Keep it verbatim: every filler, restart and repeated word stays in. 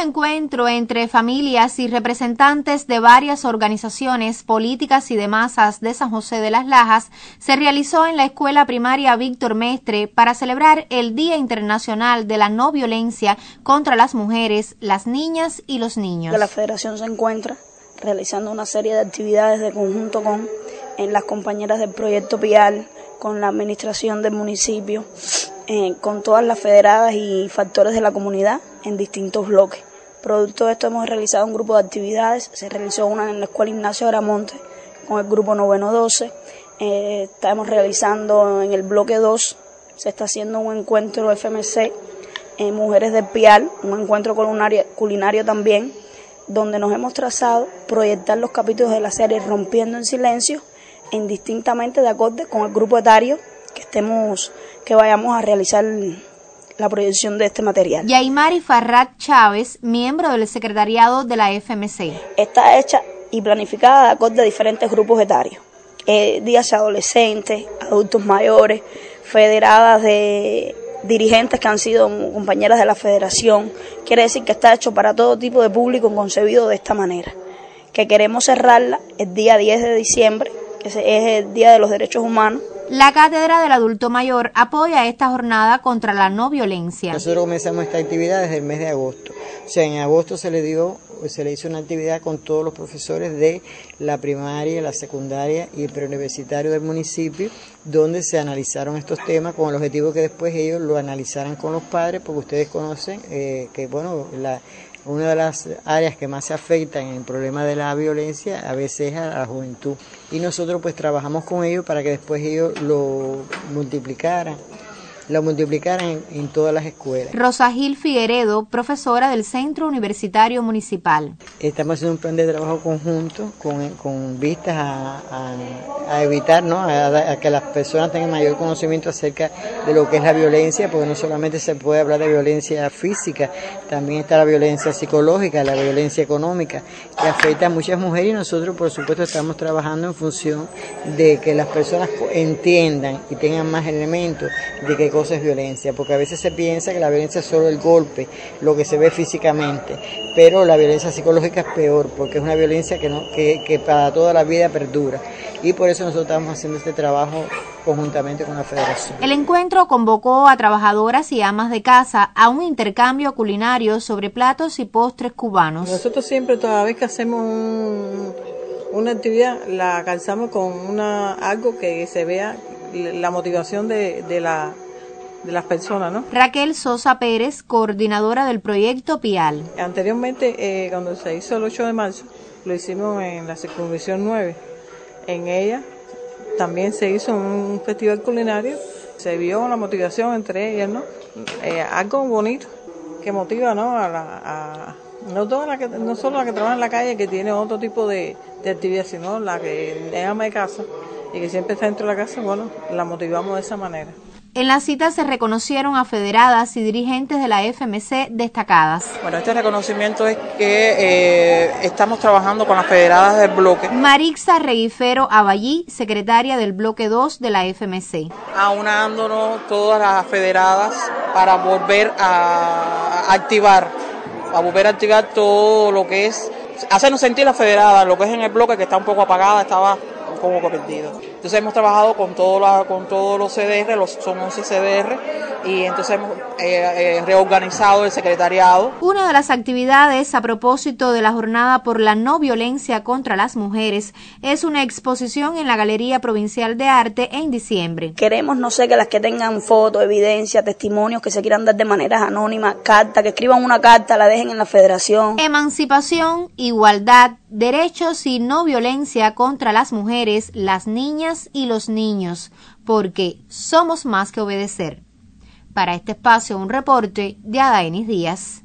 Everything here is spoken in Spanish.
encuentro entre familias y representantes de varias organizaciones políticas y de masas de San José de las Lajas se realizó en la escuela primaria Víctor Mestre para celebrar el Día Internacional de la No Violencia contra las Mujeres, las Niñas y los Niños. La Federación se encuentra realizando una serie de actividades de conjunto con en las compañeras del proyecto Pial, con la administración del municipio, eh, con todas las federadas y factores de la comunidad en distintos bloques. Producto de esto hemos realizado un grupo de actividades, se realizó una en la Escuela Ignacio Aramonte con el grupo noveno doce, eh, estamos realizando en el bloque dos, se está haciendo un encuentro F M C, eh, Mujeres del Pial, un encuentro culinario, culinario también, donde nos hemos trazado proyectar los capítulos de la serie Rompiendo en Silencio, indistintamente de acorde con el grupo etario que estemos, que vayamos a realizar la proyección de este material. Yaimari Farrat Chávez, miembro del secretariado de la F M C. Está hecha y planificada de acorde a diferentes grupos etarios, eh, días adolescentes, adultos mayores, federadas de dirigentes que han sido compañeras de la federación. Quiere decir que está hecho para todo tipo de público, concebido de esta manera, que queremos cerrarla el día diez de diciembre, que es el Día de los Derechos Humanos. La Cátedra del Adulto Mayor apoya esta jornada contra la no violencia. Nosotros comenzamos esta actividad desde el mes de agosto. O sea, en agosto se le dio, se le hizo una actividad con todos los profesores de la primaria, la secundaria y el preuniversitario del municipio, donde se analizaron estos temas con el objetivo que después ellos lo analizaran con los padres, porque ustedes conocen eh, que, bueno, la una de las áreas que más se afectan en el problema de la violencia a veces es a la juventud. Y nosotros pues trabajamos con ellos para que después ellos lo multiplicaran, lo multiplicaran en, en todas las escuelas. Rosa Gil Figueredo, profesora del Centro Universitario Municipal. Estamos haciendo un plan de trabajo conjunto con, con vistas a, a, a evitar, ¿no? A, a que las personas tengan mayor conocimiento acerca de lo que es la violencia, porque no solamente se puede hablar de violencia física, también está la violencia psicológica, la violencia económica, que afecta a muchas mujeres, y nosotros por supuesto estamos trabajando en función de que las personas entiendan y tengan más elementos de qué cosa es violencia, porque a veces se piensa que la violencia es solo el golpe, lo que se ve físicamente, pero la violencia psicológica es peor, porque es una violencia que, no, que, que para toda la vida perdura, y por eso nosotros estamos haciendo este trabajo conjuntamente con la Federación. El encuentro convocó a trabajadoras y amas de casa a un intercambio culinario sobre platos y postres cubanos. Nosotros siempre, toda vez que hacemos un, una actividad, la calzamos con una algo que se vea la motivación de, de, la, de las personas, ¿no? Raquel Sosa Pérez, coordinadora del proyecto Pial. Anteriormente, eh, cuando se hizo el ocho de marzo, lo hicimos en la circunvisión nueve. En ella también se hizo un festival culinario, se vio la motivación entre ellas, ¿no? Eh, algo bonito que motiva, ¿no? A la, a, no, toda la que, no solo la que trabaja en la calle, que tiene otro tipo de, de actividad, sino la que es ama de casa y que siempre está dentro de la casa, bueno, la motivamos de esa manera. En la cita se reconocieron a federadas y dirigentes de la F M C destacadas. Bueno, este reconocimiento es que eh, estamos trabajando con las federadas del bloque. Marixa Reguifero Aballí, secretaria del bloque dos de la F M C. Aunándonos todas las federadas para volver a activar, a volver a activar todo lo que es, hacernos sentir las federadas, lo que es en el bloque que está un poco apagada, estaba un poco perdido. Entonces hemos trabajado con, todo la, con todos los C D R, los, son once C D R, y entonces hemos eh, eh, reorganizado el secretariado. Una de las actividades a propósito de la jornada por la no violencia contra las mujeres es una exposición en la Galería Provincial de Arte en diciembre. Queremos, no sé, que las que tengan fotos, evidencia, testimonios que se quieran dar de maneras anónimas, cartas, que escriban una carta, la dejen en la federación. Emancipación, igualdad, derechos y no violencia contra las mujeres, las niñas y los niños, porque somos más que obedecer. Para este espacio, un reporte de Adainis Díaz.